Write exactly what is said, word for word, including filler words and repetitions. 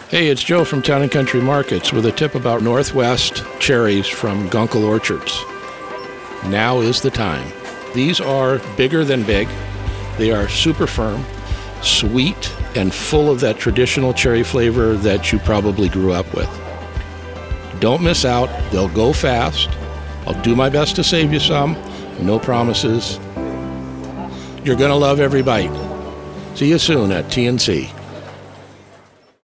Hey, it's Joe from Town and Country Markets with a tip about Northwest cherries from Gunkel Orchards. Now is the time. These are bigger than big. They are super firm, sweet, and full of that traditional cherry flavor that you probably grew up with. Don't miss out. They'll go fast. I'll do my best to save you some. No promises. You're going to love every bite. See you soon at T N C.